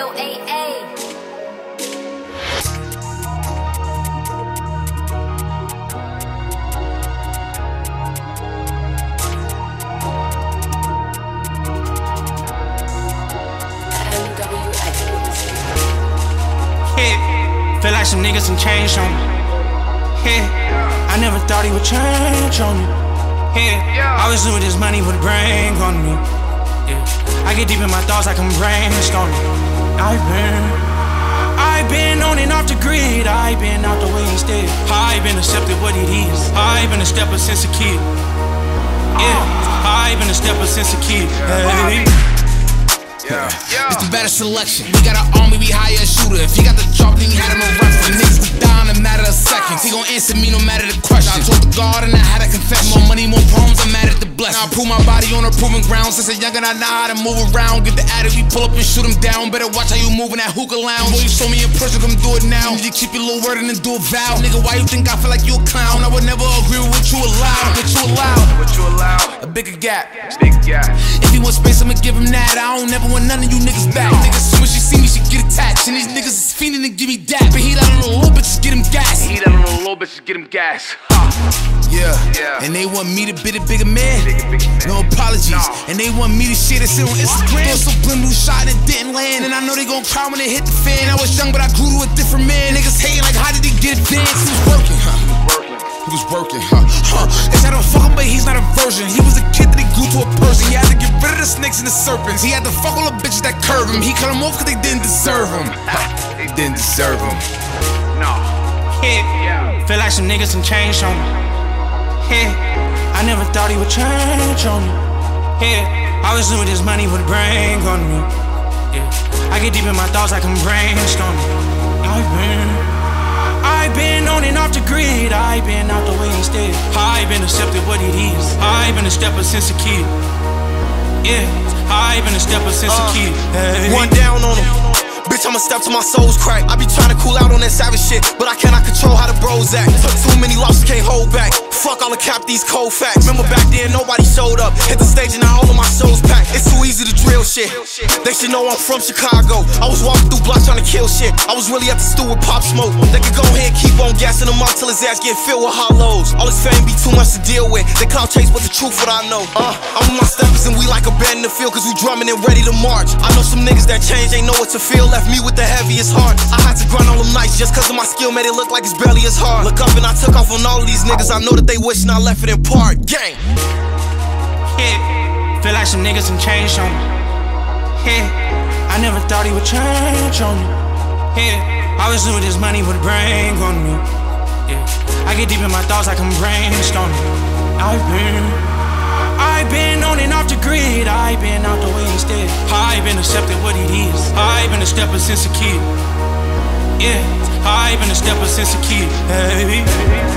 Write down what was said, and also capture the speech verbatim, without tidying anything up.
Lil A A. Yeah, feel like some niggas some change on me. Yeah, I never thought he would change on me. Yeah, I always knew this money would bring on me. Yeah, I get deep in my thoughts like I'm brainstorming. I've been, I've been on and off the grid. I've been out the way instead. I've been accepted what it is. I've been a stepper since a kid. Yeah, I've been a stepper since a kid. Hey. Yeah. Yeah. It's the better selection. We got an army, we hire a shooter. If he got the job, then he had him a reference. Niggas could die in a matter of seconds. He gon' answer me no matter the question. I told the guard and I had a confession. More money, more problems, I'm mad at the blessing. Now I prove my body on a proven ground. Since a youngin' I know how to move around. Get the addict, we pull up and shoot him down. Better watch how you move in that hookah lounge. Boy, you show me in pressure, come do it now. You keep your little word and then do a vow. Nigga, why you think I feel like you a clown? I would never agree with what you allow. What you allow? What you allow? A bigger gap. Big gap. If he want space, I'ma give him that. I don't never want none of you niggas back. Niggas, as soon as she see me, she get attached. And these niggas is fiending to give me that. But he out on the little bitches, get him gas. He out on the little bitches, get him gas. Yeah. yeah, and they want me to be the bigger man. Bigger, bigger man. No apologies. No. And they want me to share this shit on Instagram. Throw some blue shot and it didn't land. And I know they gon' cry when they hit the fan. I was young, but I grew to a different man. Niggas hating like, how did he get advanced? He was working, huh? He was working, huh? Huh? They said I don't fuck him, but he's not a virgin. He was a kid that he grew to a person. He had to get rid of the snakes and the serpents. He had to fuck all the bitches that curve him. He cut them off cause they didn't deserve him. They didn't deserve him. No. Yeah. Feel like some niggas some change on me. Yeah, I never thought he would change on me. Yeah, I always knew this money would bring on me. Yeah, I get deep in my thoughts like I'm brainstorming. I've been, I've been on and off the grid. I've been out the way instead. I've been accepted what it is. I've been a stepper since a kid. Yeah, I've been a stepper since uh, a kid. Hey. One down on him. Bitch, I'ma step till my soul's crack. I be tryna cool out on that savage shit, but I cannot control how the bros act. Took too many losses, can't hold back. Fuck all the cap, these cold facts. Remember back then, nobody showed up. Hit the stage and now all of my shows packed. It's too easy to drill shit. They should know I'm from Chicago. I was walking through blocks trying to kill shit. I was really at the stew with Pop Smoke. They could go ahead and keep on gassing him up till his ass get filled with hollows. All his fame be too much to deal with. They clout chase, but the truth what I know. Uh, I'm with my steppers and we like a band in the field, cause we drumming and ready to march. I know some niggas that change, ain't know what to feel. Left me with the heaviest heart. I had to grind all them nights just cause of my skill, made it look like it's barely as hard. Look up and I took off on all of these niggas. I know that they wishing I left it in part. Gang. Yeah, feel like some niggas some change on me. Yeah, I never thought he would change on me. Yeah, I always knew this money would bring on me. Yeah, I get deep in my thoughts like I'm brainstorming. I've been, I've been on and off the grid. I've been out the way instead. I've been accepted what it is. I've been a stepper since a kid. Yeah, I've been a stepper since a kid. Hey.